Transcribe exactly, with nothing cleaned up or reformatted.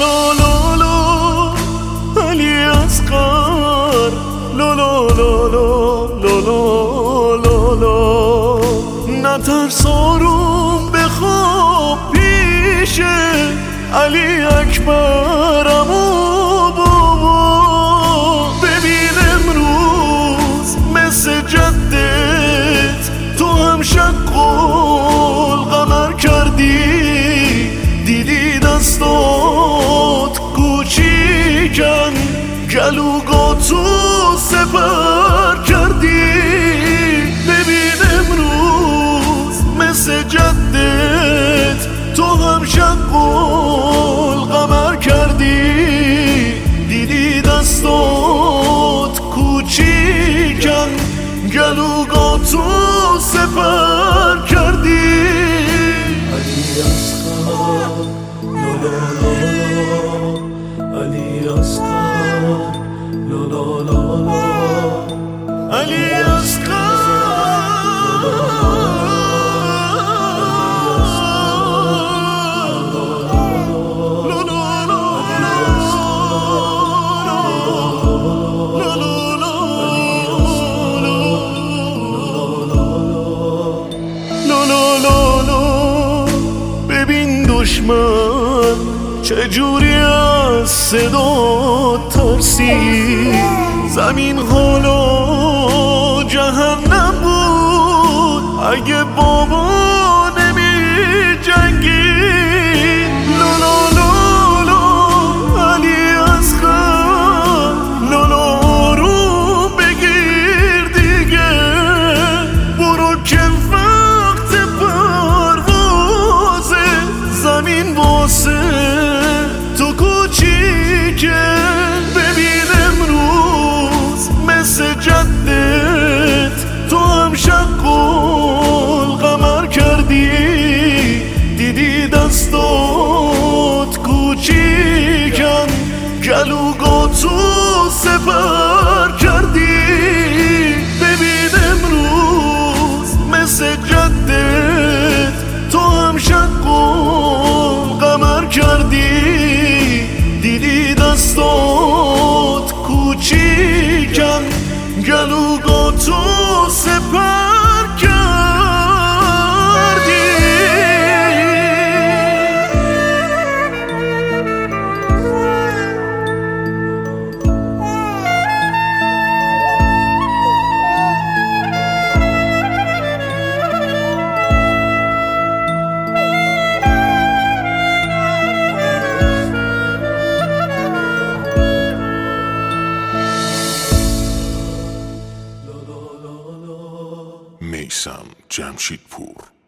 لا لا لا علی اصغر، لا لا لا لا لا لا لا لا نترس آروم بخواب پیش علی اکبرم و بابا. ببین امروز مثل جدت تو هم شق القمر کردی، دیدی دستات کوچیکن گلوگاتو سپر کردی. ببین امروز مثل جدت تو هم شق القمر کردی، دیدی دستات کوچیکن گلوگاتو سپر کردی. علی اصغر، لا لا لا علی اصغر، لا لا لا علی اصغر، دشمن چجوری از صدا ترسی، زمین حالا جهنم بود اگه بابا نمی جنگی. لا لا لا لا علی اصغر، لا لا آروم بگیر دیگه، برو که وقت پروازه، زمین واسه تو کوچیکه. ببین امروز مثل جدت تو هم شق القمر کردی، دیدی دستات کوچیکن گلوگاتو سپر کردی. ببین امروز مثل جدت تو هم شق القمر کردی، دیدی دستات کوچیکن گلوگاتو سپر کردی. میثم جمشیدپور.